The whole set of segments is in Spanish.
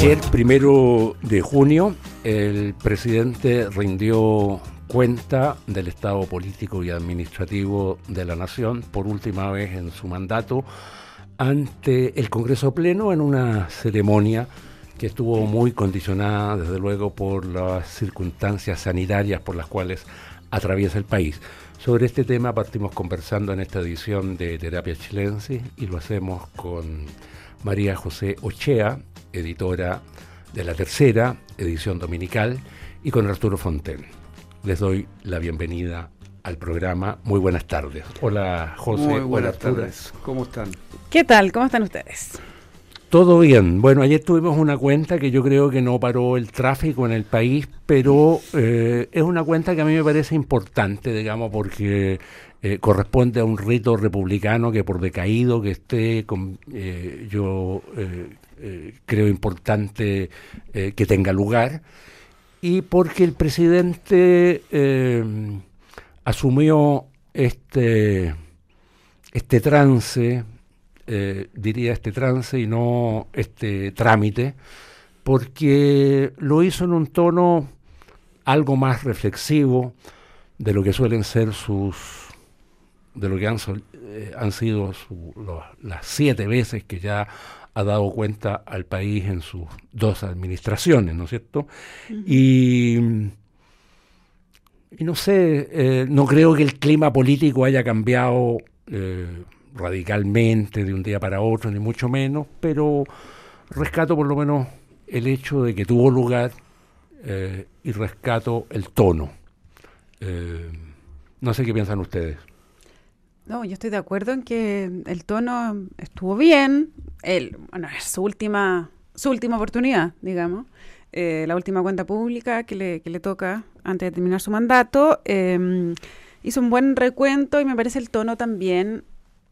Ayer, 1 de junio, el presidente rindió cuenta del estado político y administrativo de la nación por última vez en su mandato ante el Congreso Pleno en una ceremonia que estuvo muy condicionada, desde luego, por las circunstancias sanitarias por las cuales atraviesa el país. Sobre este tema partimos conversando en esta edición de Terapia Chilensis y lo hacemos con María José Ochea, editora de La Tercera, edición dominical, y con Arturo Fonten. Les doy la bienvenida al programa. Muy buenas tardes. Hola, José. Muy buenas tardes. ¿Cómo están? ¿Qué tal? ¿Cómo están ustedes? Todo bien. Bueno, ayer tuvimos una cuenta que yo creo que no paró el tráfico en el país, pero es una cuenta que a mí me parece importante, digamos, porque corresponde a un rito republicano que por decaído que esté, creo importante que tenga lugar, y porque el presidente asumió este trance, diría este trance y no este trámite, porque lo hizo en un tono algo más reflexivo de lo que suelen ser de lo que han sido las 7 veces que ya ha dado cuenta al país en sus 2 administraciones, ¿no es cierto? Uh-huh. Y no sé, no creo que el clima político haya cambiado radicalmente de un día para otro, ni mucho menos, pero rescato por lo menos el hecho de que tuvo lugar y rescato el tono. No sé qué piensan ustedes. No, yo estoy de acuerdo en que el tono estuvo bien. Es su última oportunidad, digamos. La última cuenta pública que le toca antes de terminar su mandato. Hizo un buen recuento y me parece el tono también,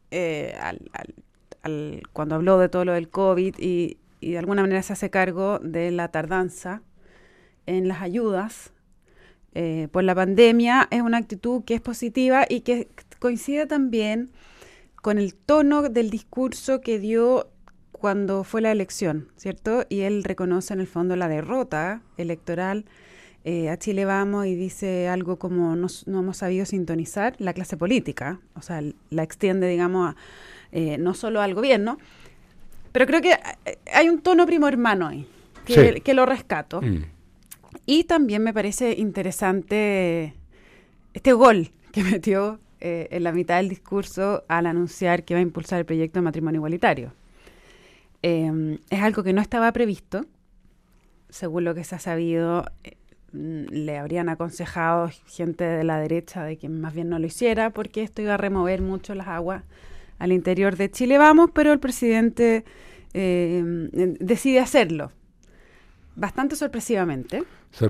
cuando habló de todo lo del COVID y de alguna manera se hace cargo de la tardanza en las ayudas por la pandemia, es una actitud que es positiva y que coincide también con el tono del discurso que dio cuando fue la elección, ¿cierto? Y él reconoce en el fondo la derrota electoral a Chile Vamos y dice algo como no hemos sabido sintonizar la clase política, o sea, la extiende, digamos, no solo al gobierno, pero creo que hay un tono primo hermano ahí, que lo rescato. Y también me parece interesante este gol que metió en la mitad del discurso al anunciar que va a impulsar el proyecto de matrimonio igualitario. Es algo que no estaba previsto, según lo que se ha sabido. Le habrían aconsejado gente de la derecha de que más bien no lo hiciera porque esto iba a remover mucho las aguas al interior de Chile Vamos, pero el presidente decide hacerlo bastante sorpresivamente.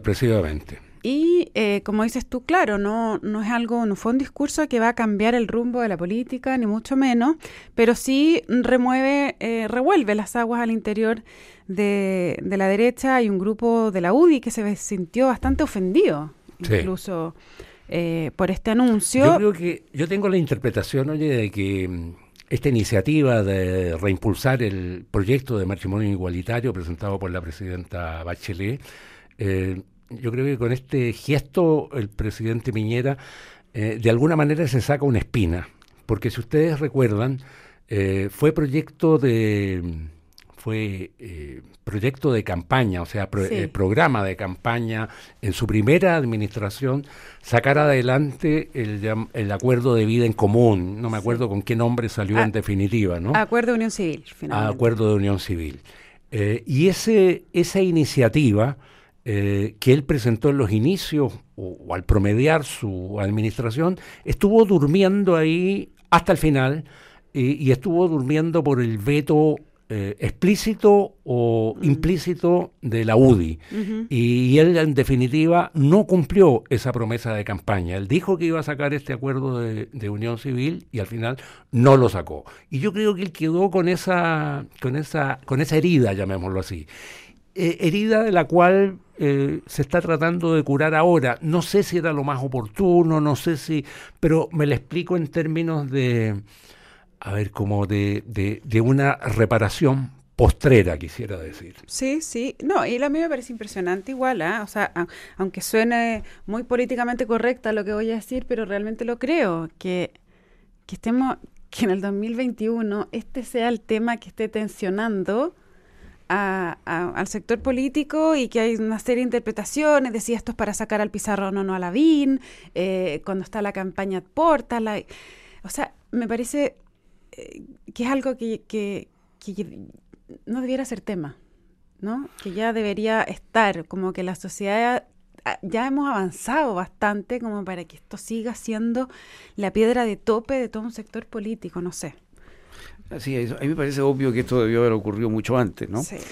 Y como dices tú, claro, no fue un discurso que va a cambiar el rumbo de la política, ni mucho menos, pero sí revuelve las aguas al interior de la derecha. Hay un grupo de la UDI que se sintió bastante ofendido, incluso por este anuncio. Yo creo que yo tengo la interpretación, de que esta iniciativa de reimpulsar el proyecto de matrimonio igualitario presentado por la presidenta Bachelet, yo creo que con este gesto el presidente Piñera de alguna manera se saca una espina, porque si ustedes recuerdan, fue proyecto de campaña, o sea, programa de campaña en su primera administración, sacar adelante el acuerdo de vida en común. No me acuerdo con qué nombre salió en definitiva, ¿no? Acuerdo de Unión Civil, finalmente. Acuerdo de Unión Civil. Y esa iniciativa que él presentó en los inicios o al promediar su administración, estuvo durmiendo ahí hasta el final y estuvo durmiendo por el veto explícito o implícito de la UDI. Uh-huh. Y él, en definitiva, no cumplió esa promesa de campaña. Él dijo que iba a sacar este acuerdo de Unión Civil y al final no lo sacó. Y yo creo que él quedó con esa herida, llamémoslo así. Herida de la cual se está tratando de curar ahora. No sé si era lo más oportuno, pero me lo explico en términos de una reparación postrera, quisiera decir. Sí, sí. No, y a mí me parece impresionante igual, ¿eh? O sea, aunque suene muy políticamente correcta lo que voy a decir, pero realmente lo creo, que que en el 2021 este sea el tema que esté tensionando al sector político y que hay una serie de interpretaciones, decía esto es para sacar al Pizarro no a Lavín, cuando está la campaña Porta, o sea, me parece que es algo que no debiera ser tema, ¿no? Que ya debería estar, como que la sociedad ya hemos avanzado bastante como para que esto siga siendo la piedra de tope de todo un sector político, no sé. Así es, a mí me parece obvio que esto debió haber ocurrido mucho antes, ¿no? Sí.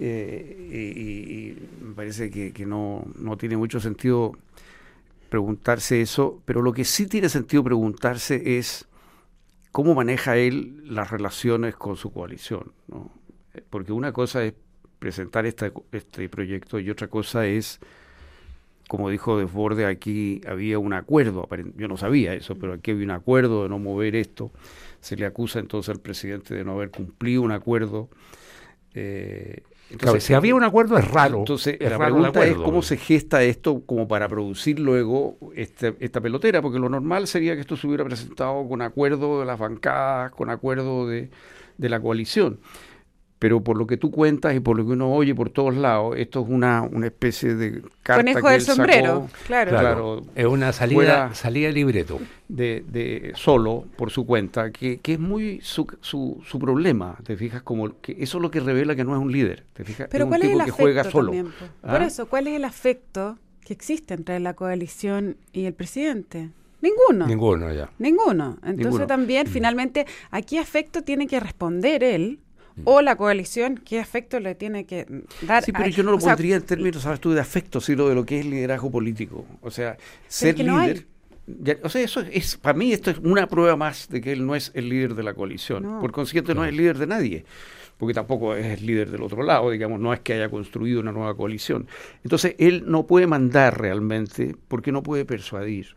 Y me parece que no tiene mucho sentido preguntarse eso, pero lo que sí tiene sentido preguntarse es cómo maneja él las relaciones con su coalición, ¿no? Porque una cosa es presentar este proyecto y otra cosa es, como dijo Desbordes, aquí había un acuerdo, yo no sabía eso, pero aquí había un acuerdo de no mover esto. Se le acusa entonces al presidente de no haber cumplido un acuerdo. Entonces, claro, si había un acuerdo es raro. Entonces, es la raro pregunta es cómo se gesta esto como para producir luego esta pelotera, porque lo normal sería que esto se hubiera presentado con acuerdo de las bancadas, con acuerdo de la coalición. Pero por lo que tú cuentas y por lo que uno oye por todos lados, esto es una especie de carta conejo que del él sombrero, sacó, claro. Es una salida de libreto. De solo, por su cuenta, que es muy su problema, ¿te fijas? Como que eso es lo que revela que no es un líder, ¿te fijas? Pero es un ¿cuál tipo es el que afecto juega solo. también, por eso, ¿cuál es el afecto que existe entre la coalición y el presidente? Ninguno, ya. Ninguno. Entonces también, finalmente, ¿a qué afecto tiene que responder él? O la coalición, ¿qué afecto le tiene que dar? Sí, pero yo no lo pondría en términos, sabes tú, de afecto, sino de lo que es liderazgo político. O sea, ser líder... o sea, eso es, para mí esto es una prueba más de que él no es el líder de la coalición. No. Por consiguiente, no es el líder de nadie, porque tampoco es el líder del otro lado, digamos, no es que haya construido una nueva coalición. Entonces, él no puede mandar realmente porque no puede persuadir.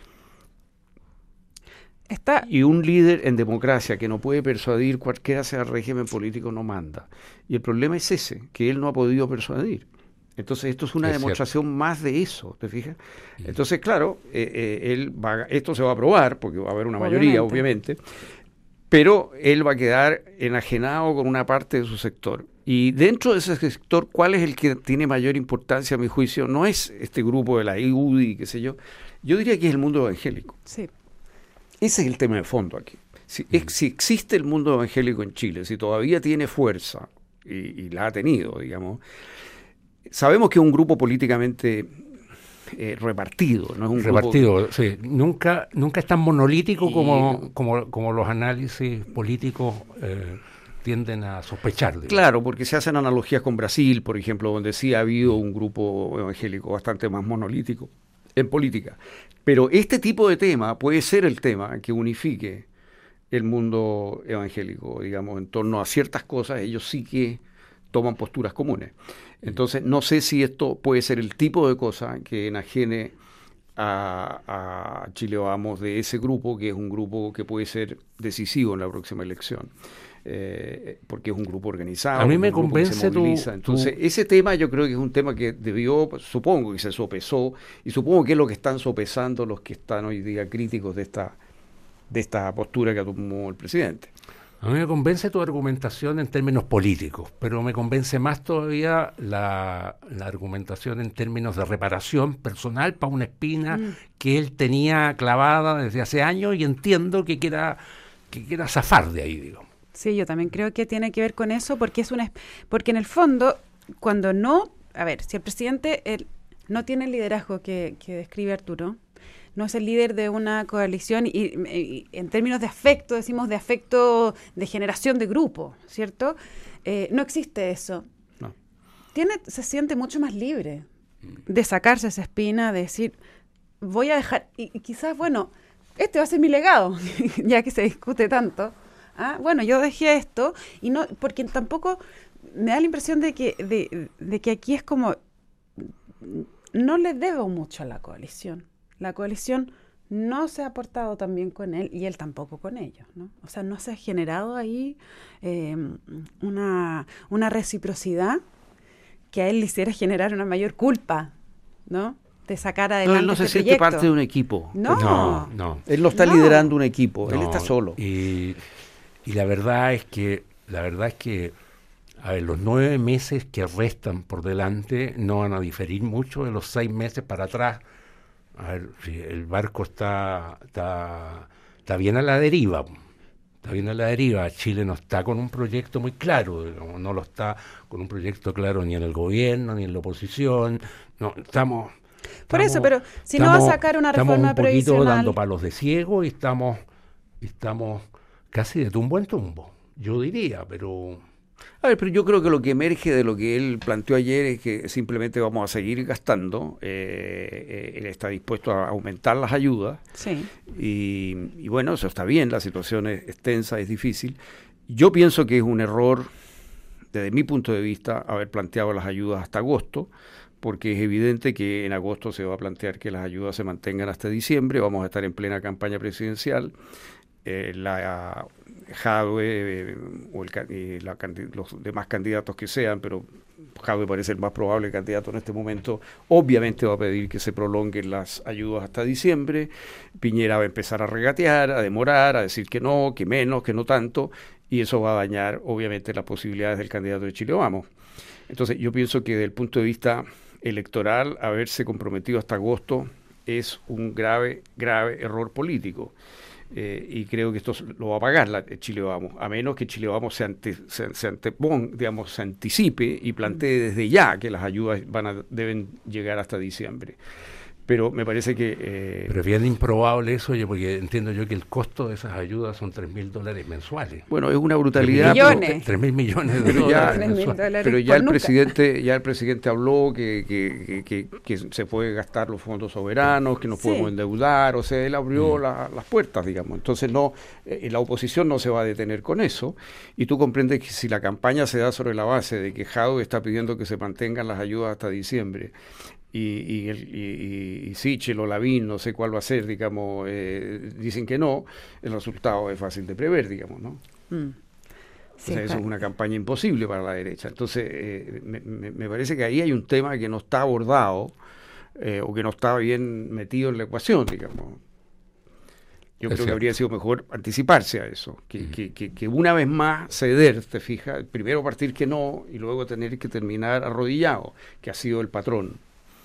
Y un líder en democracia que no puede persuadir, cualquiera sea el régimen político, no manda. Y el problema es ese, que él no ha podido persuadir. Entonces esto es una demostración más de eso, ¿te fijas? Entonces, claro, esto se va a aprobar, porque va a haber una mayoría, obviamente, pero él va a quedar enajenado con una parte de su sector. Y dentro de ese sector, ¿cuál es el que tiene mayor importancia, a mi juicio? No es este grupo de la IUDI, qué sé yo. Yo diría que es el mundo evangélico. Sí. Ese es el tema de fondo aquí. Si existe el mundo evangélico en Chile, si todavía tiene fuerza, y la ha tenido, digamos, sabemos que es un grupo políticamente repartido, no es un repartido, sí. Nunca es tan monolítico como los análisis políticos tienden a sospechar. Digamos. Claro, porque se hacen analogías con Brasil, por ejemplo, donde sí ha habido un grupo evangélico bastante más monolítico en política. Pero este tipo de tema puede ser el tema que unifique el mundo evangélico, digamos, en torno a ciertas cosas. Ellos sí que toman posturas comunes. Entonces, no sé si esto puede ser el tipo de cosa que enajene a Chile Vamos de ese grupo, que es un grupo que puede ser decisivo en la próxima elección. Porque es un grupo organizado. A mí me convence Entonces, ese tema yo creo que es un tema que supongo que se sopesó, y supongo que es lo que están sopesando los que están hoy día críticos de esta postura que tomó el presidente. A mí me convence tu argumentación en términos políticos, pero me convence más todavía la argumentación en términos de reparación personal para una espina que él tenía clavada desde hace años, y entiendo que quiera zafar de ahí, digo. Sí, yo también creo que tiene que ver con eso, porque porque en el fondo, cuando si el presidente no tiene el liderazgo que describe Arturo, no es el líder de una coalición, y en términos de afecto, decimos de afecto de generación de grupo, ¿cierto? No existe eso. No. Se siente mucho más libre de sacarse esa espina, de decir, voy a dejar, y quizás, este va a ser mi legado, ya que se discute tanto. Yo dejé esto, y no, porque tampoco me da la impresión de que aquí es como, no le debo mucho a la coalición. La coalición no se ha portado tan bien con él y él tampoco con ellos, ¿no? O sea, no se ha generado ahí una reciprocidad que a él le hiciera generar una mayor culpa, ¿no? De sacar adelante él no se este siente proyecto. parte de un equipo. No. Él no está No. liderando un equipo, él No, está solo. Y la verdad es que, a ver, los 9 meses que restan por delante no van a diferir mucho de los 6 meses para atrás. A ver, si el barco está bien a la deriva. Está bien a la deriva. Chile no está con un proyecto muy claro, digamos, no lo está con un proyecto claro ni en el gobierno, ni en la oposición. No, estamos Por eso, pero si no va a sacar una reforma estamos un poquito previsional. dando palos de ciego y estamos casi de tumbo en tumbo, yo diría, pero... A ver, pero yo creo que lo que emerge de lo que él planteó ayer es que simplemente vamos a seguir gastando. Él está dispuesto a aumentar las ayudas. Sí. Y bueno, eso está bien, la situación es tensa, es difícil. Yo pienso que es un error, desde mi punto de vista, haber planteado las ayudas hasta agosto, porque es evidente que en agosto se va a plantear que las ayudas se mantengan hasta diciembre. Vamos a estar en plena campaña presidencial. La Jadwe los demás candidatos que sean, pero Jadwe parece el más probable candidato en este momento, obviamente va a pedir que se prolonguen las ayudas hasta diciembre. Piñera va a empezar a regatear, a demorar, a decir que no, que menos, que no tanto, y eso va a dañar obviamente las posibilidades del candidato de Chile Vamos. Entonces yo pienso que desde el punto de vista electoral, haberse comprometido hasta agosto es un grave error político. Y creo que esto lo va a pagar Chile Vamos, a menos que Chile Vamos se anticipe y plantee desde ya que las ayudas deben llegar hasta diciembre. Pero me parece que... Pero es bien improbable eso, oye, porque entiendo yo que el costo de esas ayudas son $3.000 mensuales. Bueno, es una brutalidad. 3.000 millones de dólares mensuales. Pero ya el presidente habló que se puede gastar los fondos soberanos, que nos podemos endeudar, o sea, él abrió las puertas, digamos. Entonces la oposición no se va a detener con eso, y tú comprendes que si la campaña se da sobre la base de que Jadwe está pidiendo que se mantengan las ayudas hasta diciembre, y Sichel o Lavín, no sé cuál va a ser, digamos, dicen que no, el resultado es fácil de prever, digamos, ¿no? Sí, o sea, eso es una campaña imposible para la derecha. Entonces, me parece que ahí hay un tema que no está abordado o que no está bien metido en la ecuación, digamos. Yo creo que habría sido mejor anticiparse a eso, que una vez más ceder, te fijas, primero partir que no y luego tener que terminar arrodillado, que ha sido el patrón.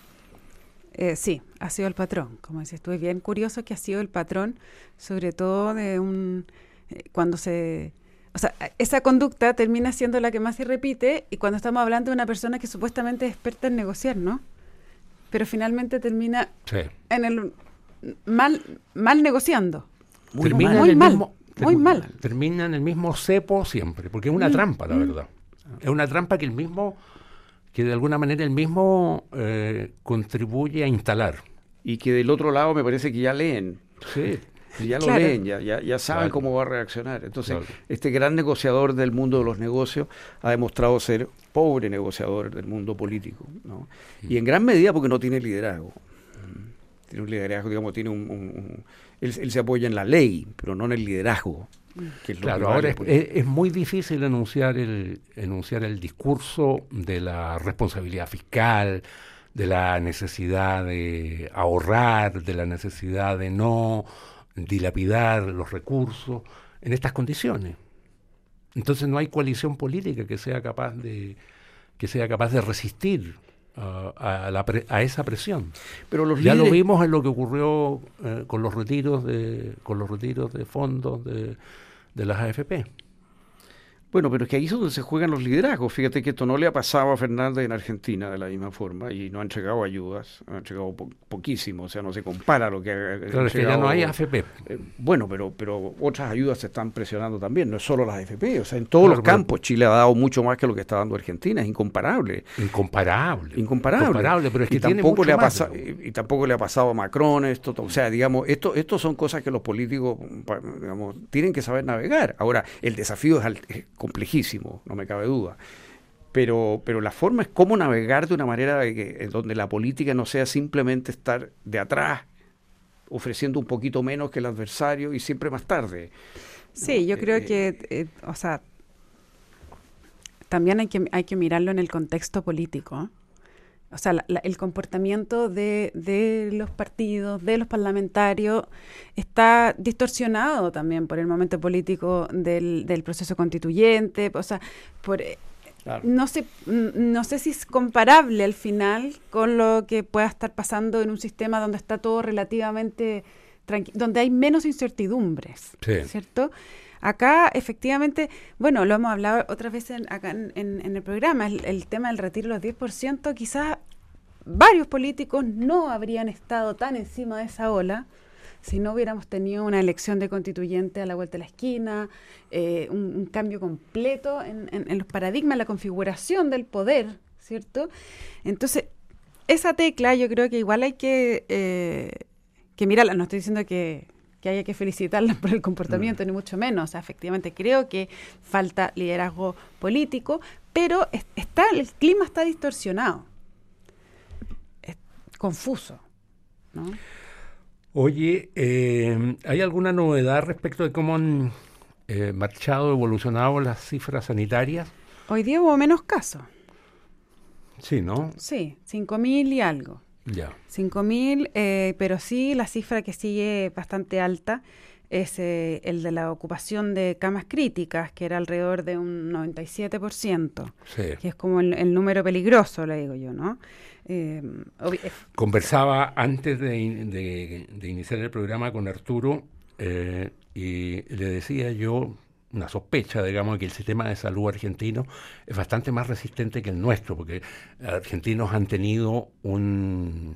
Sí, ha sido el patrón, como dices tú, es bien curioso que ha sido el patrón, sobre todo de cuando se... O sea, esa conducta termina siendo la que más se repite y cuando estamos hablando de una persona que supuestamente es experta en negociar, ¿no? Pero finalmente termina en el mal negociando. Muy mal. Termina en el mismo cepo siempre, porque es una trampa, la verdad. Es una trampa que de alguna manera el mismo contribuye a instalar. Y que del otro lado me parece que ya leen. Sí. Ya lo leen, ya saben cómo va a reaccionar. Entonces, este gran negociador del mundo de los negocios ha demostrado ser pobre negociador del mundo político, ¿no? Y en gran medida porque no tiene liderazgo. Tiene un liderazgo, digamos, él se apoya en la ley, pero no en el liderazgo. Que es lo que ahora es muy difícil enunciar el discurso de la responsabilidad fiscal, de la necesidad de ahorrar, de la necesidad de no dilapidar los recursos en estas condiciones. Entonces no hay coalición política que sea capaz de resistir a esa presión. Pero los ya líderes... lo vimos en lo que ocurrió con los retiros de fondos de las AFP. Bueno, pero es que ahí es donde se juegan los liderazgos. Fíjate que esto no le ha pasado a Fernández en Argentina de la misma forma y no han entregado ayudas, han entregado poquísimo, o sea, no se compara lo que ha Claro, es que ya no hay AFP. Bueno, pero otras ayudas se están presionando también, no es solo las AFP, o sea, en todos los campos Chile ha dado mucho más que lo que está dando Argentina, es incomparable. Incomparable, pero es que tampoco le ha pasado a Macron esto, o sea, digamos, esto son cosas que los políticos, digamos, tienen que saber navegar. Ahora, el desafío es complejísimo, no me cabe duda. Pero la forma es cómo navegar de una manera donde la política no sea simplemente estar de atrás ofreciendo un poquito menos que el adversario y siempre más tarde. Sí, yo creo que, también hay que mirarlo en el contexto político. O sea, el comportamiento de los partidos, de los parlamentarios, está distorsionado también por el momento político del proceso constituyente. O sea, claro. No sé si es comparable al final con lo que pueda estar pasando en un sistema donde está todo relativamente tranquilo, donde hay menos incertidumbres, sí. ¿Cierto? Acá, efectivamente, bueno, lo hemos hablado otras veces acá en el programa, el tema del retiro de los 10%, quizás varios políticos no habrían estado tan encima de esa ola si no hubiéramos tenido una elección de constituyente a la vuelta de la esquina, un cambio completo en los paradigmas, la configuración del poder, ¿cierto? Entonces, esa tecla yo creo que igual hay que mirarla. No estoy diciendo que haya que felicitarla por el comportamiento, ni mucho menos. O sea, efectivamente creo que falta liderazgo político, pero el clima está distorsionado, es confuso, ¿no? Oye, ¿hay alguna novedad respecto de cómo han marchado, evolucionado las cifras sanitarias? Hoy día hubo menos casos. Sí, ¿no? Sí, 5.000 y algo. Ya. 5.000, pero sí la cifra que sigue bastante alta es el de la ocupación de camas críticas, que era alrededor de un 97%, sí. Que es como el número peligroso, le digo yo, ¿no? Conversaba antes de iniciar el programa con Arturo y le decía yo una sospecha, digamos, que el sistema de salud argentino es bastante más resistente que el nuestro, porque los argentinos han tenido un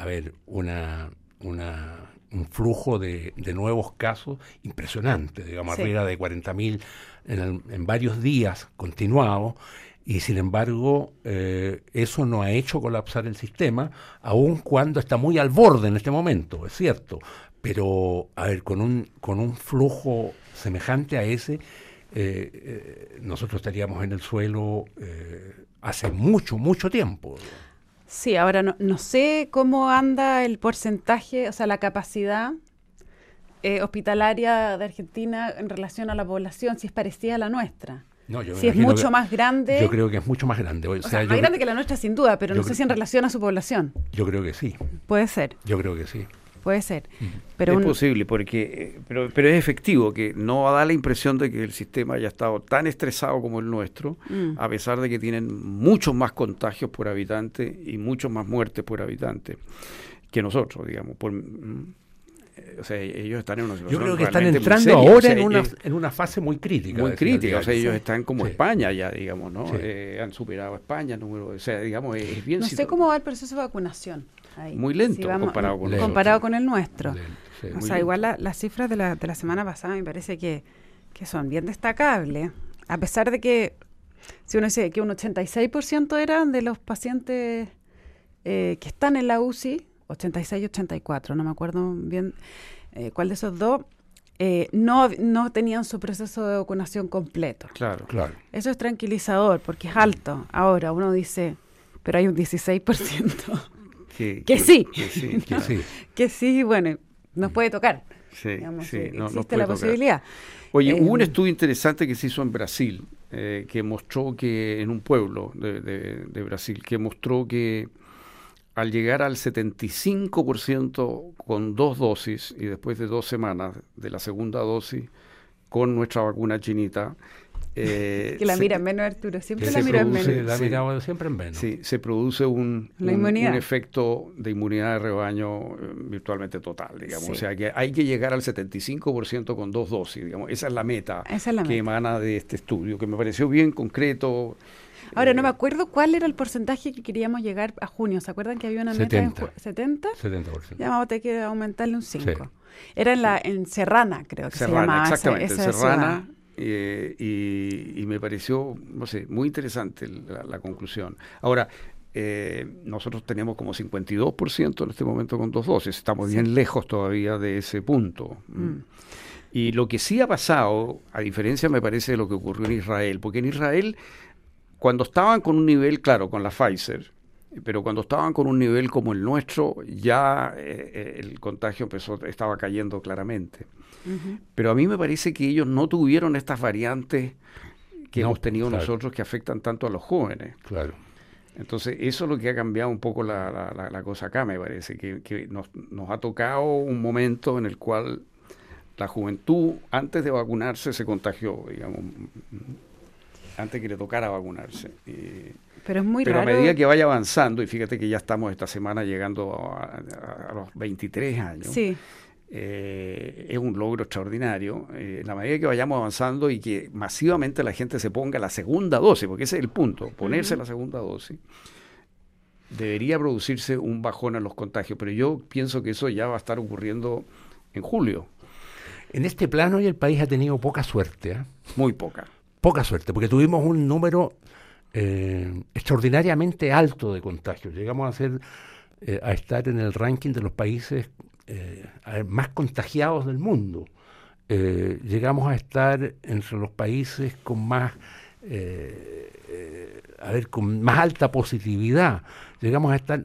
flujo de nuevos casos impresionante, digamos, sí. Arriba de 40.000 en varios días continuados, y sin embargo eso no ha hecho colapsar el sistema, aun cuando está muy al borde en este momento, es cierto, pero con un flujo semejante a ese, nosotros estaríamos en el suelo hace mucho tiempo. Sí, ahora no sé cómo anda el porcentaje, o sea, la capacidad hospitalaria de Argentina en relación a la población, si es parecida a la nuestra. No, si es mucho más grande. Yo creo que es mucho más grande. O sea, más grande que la nuestra sin duda, pero no sé si en relación a su población. Yo creo que sí. Puede ser. Yo creo que sí. Puede ser. Pero es posible, porque pero es efectivo que no da la impresión de que el sistema haya estado tan estresado como el nuestro, a pesar de que tienen muchos más contagios por habitante y muchos más muertes por habitante que nosotros, digamos. O sea, ellos están en una situación. Yo creo que están entrando ahora, o sea, en una fase muy crítica. Muy crítica, o sea, ellos están como España ya, digamos, ¿no? Sí. Han superado a España, o sea, digamos, es bien. No sé cómo va el proceso de vacunación ahí. Muy lento, comparado con el nuestro. Sí, o sea, igual las cifras de la semana pasada me parece que son bien destacables, a pesar de que, si uno dice que un 86% eran de los pacientes que están en la UCI, 86 y 84, no me acuerdo bien cuál de esos dos, no tenían su proceso de vacunación completo. Claro. Eso es tranquilizador, porque es alto. Ahora uno dice, pero hay un 16% que sí, bueno, nos puede tocar. Sí, digamos, sí, existe la posibilidad. Oye, hubo un estudio interesante que se hizo en Brasil, que mostró que en un pueblo de Brasil, que mostró que al llegar al 75% con 2 dosis y después de 2 semanas de la segunda dosis con nuestra vacuna chinita, que la mira en menos, Arturo, siempre la mira en menos. La miraba siempre en menos. Sí, se produce un efecto de inmunidad de rebaño virtualmente total, digamos. Sí. O sea, que hay que llegar al 75% con 2 dosis, digamos. Esa es la meta que emana de este estudio, que me pareció bien concreto. Ahora, no me acuerdo cuál era el porcentaje que queríamos llegar a junio. ¿Se acuerdan que había una meta en 70? 70%. Ya vamos a tener que aumentarle un 5. Sí. Era en Serrana, creo que Serrana, se llamaba. Exactamente, Serrana. Y me pareció, no sé, muy interesante la conclusión. Ahora, nosotros tenemos como 52% en este momento con 2 dosis. Estamos bien lejos todavía de ese punto. Y lo que sí ha pasado, a diferencia me parece de lo que ocurrió en Israel, porque en Israel, cuando estaban con un nivel, claro, con la Pfizer, pero cuando estaban con un nivel como el nuestro, ya el contagio estaba cayendo claramente. Ujú. Pero a mí me parece que ellos no tuvieron estas variantes que No, hemos tenido claro. nosotros que afectan tanto a los jóvenes. Claro. Entonces, eso es lo que ha cambiado un poco la cosa acá, me parece, que nos ha tocado un momento en el cual la juventud, antes de vacunarse, se contagió, digamos, antes que le tocara vacunarse. Pero es muy Pero raro. a medida que vaya avanzando, y fíjate que ya estamos esta semana llegando a los 23 años, Sí, es un logro extraordinario. En la medida que vayamos avanzando y que masivamente la gente se ponga la segunda dosis, porque ese es el punto, ponerse la segunda dosis, debería producirse un bajón en los contagios, pero yo pienso que eso ya va a estar ocurriendo en julio. En este plano y el país ha tenido poca suerte, ¿eh? Muy poca. Poca suerte, porque tuvimos un número extraordinariamente alto de contagios. Llegamos a estar en el ranking de los países más contagiados del mundo. Llegamos a estar entre los países con más, con más alta positividad. Llegamos a estar,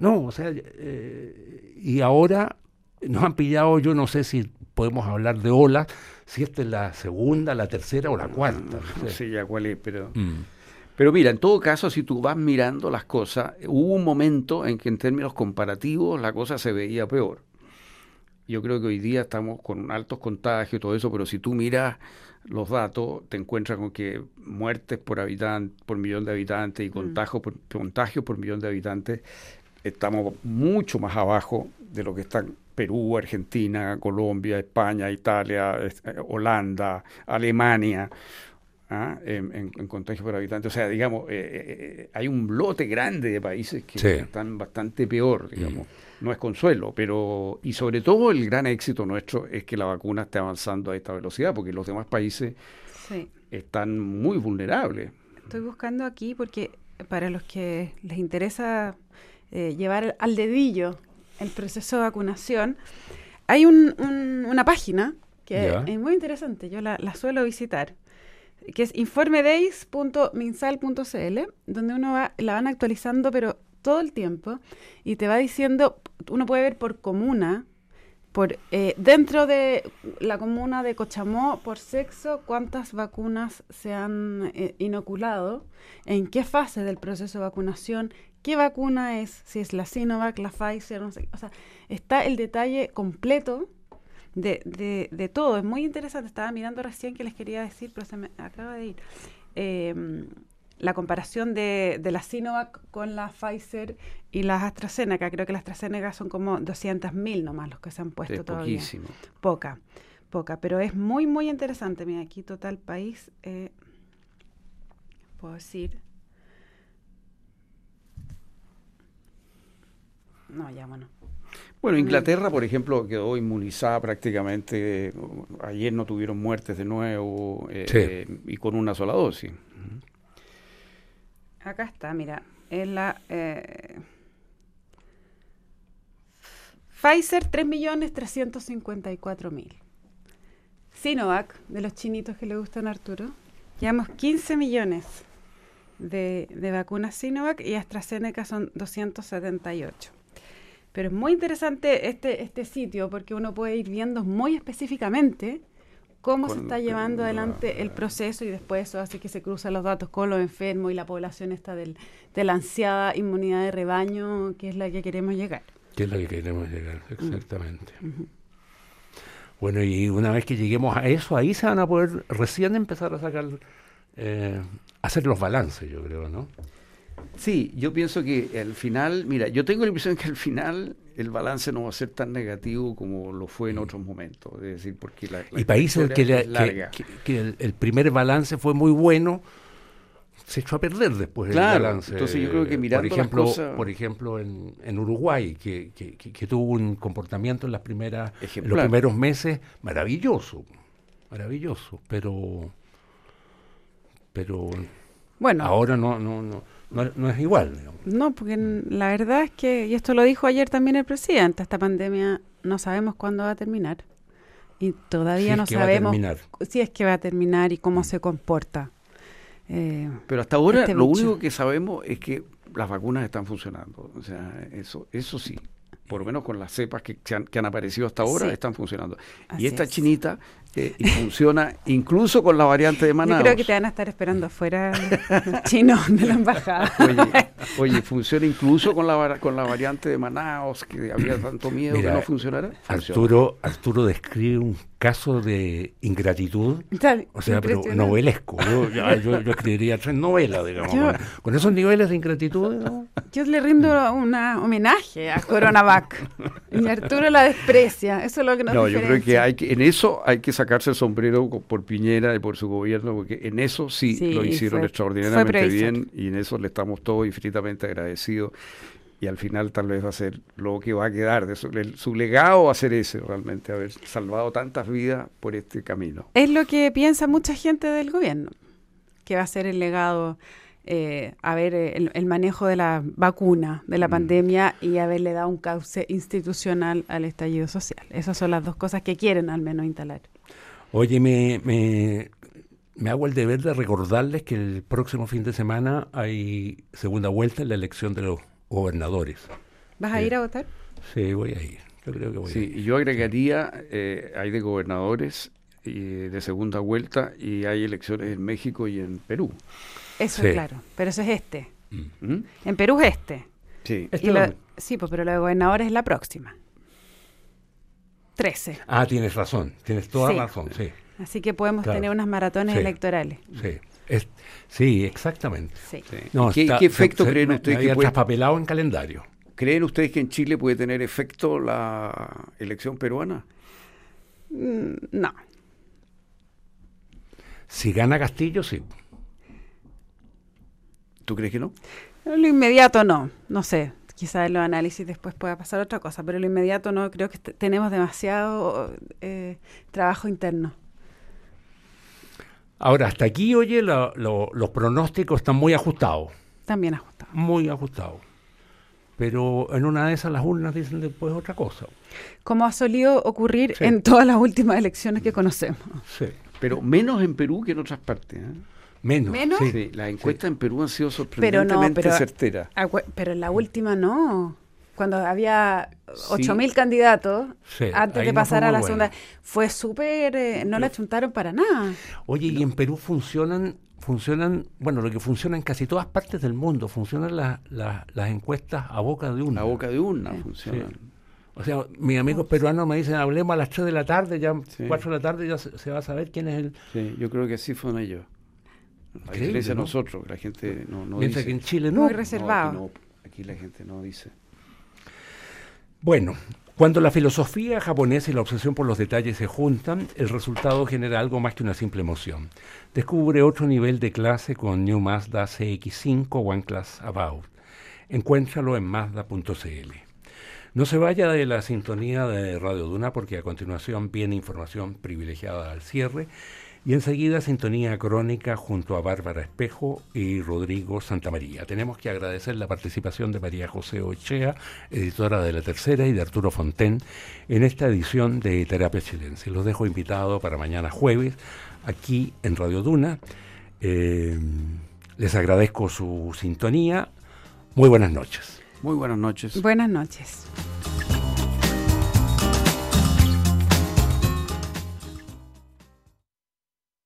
y ahora nos han pillado, yo no sé si podemos hablar de olas, si esta es la segunda, la tercera o la cuarta. No sé ya cuál es, pero... Mm. Pero mira, en todo caso, si tú vas mirando las cosas, hubo un momento en que en términos comparativos la cosa se veía peor. Yo creo que hoy día estamos con altos contagios y todo eso, pero si tú miras los datos, te encuentras con que muertes por millón de habitantes y contagios por millón de habitantes, estamos mucho más abajo de lo que están Perú, Argentina, Colombia, España, Italia, Holanda, Alemania. En contagios por habitante. O sea, digamos, hay un lote grande de países que están bastante peor, digamos. No es consuelo, pero... Y sobre todo el gran éxito nuestro es que la vacuna esté avanzando a esta velocidad, porque los demás países están muy vulnerables. Estoy buscando aquí porque para los que les interesa llevar al dedillo el proceso de vacunación, hay una página que es muy interesante, yo la suelo visitar, que es informedays.minsal.cl, donde la van actualizando, pero todo el tiempo, y te va diciendo, uno puede ver por comuna, dentro de la comuna de Cochamó, por sexo, cuántas vacunas se han inoculado, en qué fase del proceso de vacunación, qué vacuna es, si es la Sinovac, la Pfizer, no sé, o sea, está el detalle completo de todo. Es muy interesante. Estaba mirando recién que les quería decir, pero se me acaba de ir. La comparación de la Sinovac con la Pfizer y las AstraZeneca. Creo que las AstraZeneca son como 200.000 nomás los que se han puesto todavía. Poquísimo. Poca. Pero es muy, muy interesante. Mira, aquí total país, puedo decir... No, ya, bueno. Bueno, Inglaterra, por ejemplo, quedó inmunizada prácticamente. Ayer no tuvieron muertes de nuevo y con una sola dosis. Acá está, mira. Es la Pfizer, 3.354.000. Sinovac, de los chinitos que le gustan a Arturo, llevamos 15 millones de vacunas Sinovac y AstraZeneca son 278. Pero es muy interesante este sitio porque uno puede ir viendo muy específicamente cómo se está llevando adelante el proceso y después eso hace que se cruzan los datos con los enfermos y la población esta de la ansiada inmunidad de rebaño, que es la que queremos llegar. Que es la que queremos llegar, exactamente. Bueno, y una vez que lleguemos a eso, ahí se van a poder recién empezar a sacar, hacer los balances, yo creo, ¿no? Sí, yo pienso que al final, mira, yo tengo la impresión que al final el balance no va a ser tan negativo como lo fue en otros momentos, es decir, porque la y países que el primer balance fue muy bueno, se echó a perder después el balance. Entonces yo creo que mirando por ejemplo en Uruguay, que tuvo un comportamiento en los primeros meses maravilloso, pero bueno, ahora no es igual, digamos. No, porque la verdad es que, y esto lo dijo ayer también el presidente, esta pandemia no sabemos cuándo va a terminar y todavía no sabemos si es que va a terminar y cómo se comporta. Pero hasta ahora lo único que sabemos es que las vacunas están funcionando. O sea, eso sí. Por lo menos con las cepas que han aparecido hasta ahora, están funcionando. Así y esta es. chinita y funciona incluso con la variante de Manaus. Yo creo que te van a estar esperando afuera los chinos de la embajada. Oye, funciona incluso con la variante de Manaus, que había tanto miedo. Mira, que no funcionara. Arturo describe un caso de ingratitud, o sea, pero novelesco. Yo escribiría 3 novelas, digamos, con esos niveles de ingratitud, ¿no? Yo le rindo un homenaje a Coronavac. Y Arturo la desprecia. Eso es lo que nos diferencia. Yo creo que en eso hay que sacarse el sombrero por Piñera y por su gobierno, porque en eso sí lo hicieron extraordinariamente bien, y en eso le estamos todos infinitamente agradecidos. Y al final tal vez va a ser lo que va a quedar de su legado, va a ser ese realmente, haber salvado tantas vidas por este camino. Es lo que piensa mucha gente del gobierno, que va a ser el legado, el manejo de la vacuna, de la pandemia, y haberle dado un cauce institucional al estallido social. Esas son las 2 cosas que quieren al menos instalar. Oye, me hago el deber de recordarles que el próximo fin de semana hay segunda vuelta en la elección de los gobernadores. ¿Vas a ir a votar? Sí, voy a ir. Yo creo que voy a ir. Y yo agregaría, hay de gobernadores y de segunda vuelta, y hay elecciones en México y en Perú. Eso es claro, pero eso es este. En Perú es este. Sí. Sí, pero la de gobernadores es la próxima. 13. Ah, tienes razón, tienes toda razón, sí. Así que podemos tener unas maratones electorales. Sí. Sí, exactamente. Sí. No, ¿Qué efecto creen ustedes que puede traspapelado en calendario? ¿Creen ustedes que en Chile puede tener efecto la elección peruana? No. Si gana Castillo, sí. ¿Tú crees que no? Lo inmediato no sé. Quizás en los análisis después pueda pasar otra cosa, pero lo inmediato no. Creo que tenemos demasiado trabajo interno. Ahora, hasta aquí, oye, los pronósticos están muy ajustados. También ajustados. Muy ajustados. Pero en una de esas las urnas dicen después otra cosa. Como ha solido ocurrir en todas las últimas elecciones que conocemos. Sí. Pero menos en Perú que en otras partes. Menos. Sí, las encuestas en Perú han sido sorprendentemente certeras. Pero en la última no. Cuando había 8.000 candidatos, antes de pasar a la segunda, fue súper, no la chuntaron para nada. Oye, y en Perú funcionan, bueno, lo que funciona en casi todas partes del mundo, funcionan las encuestas a boca de urna. A boca de urna funcionan. Sí. O sea, mis amigos peruanos me dicen, hablemos a las 3 de la tarde, ya 4 de la tarde ya se va a saber quién es el... Sí, yo creo que así fueron ellos. A diferencia de nosotros, la gente no piensa dice. Que en Chile no. Muy reservado. Aquí la gente no dice. Bueno, cuando la filosofía japonesa y la obsesión por los detalles se juntan, el resultado genera algo más que una simple emoción. Descubre otro nivel de clase con New Mazda CX-5 One Class About. Encuéntralo en Mazda.cl. No se vaya de la sintonía de Radio Duna, porque a continuación viene información privilegiada al cierre y enseguida sintonía crónica junto a Bárbara Espejo y Rodrigo Santamaría. Tenemos que agradecer la participación de María José Ochea, editora de La Tercera, y de Arturo Fonten en esta edición de Terapia Chilense. Los dejo invitados para mañana jueves aquí en Radio Duna. Les agradezco su sintonía. Muy buenas noches. Muy buenas noches. Buenas noches.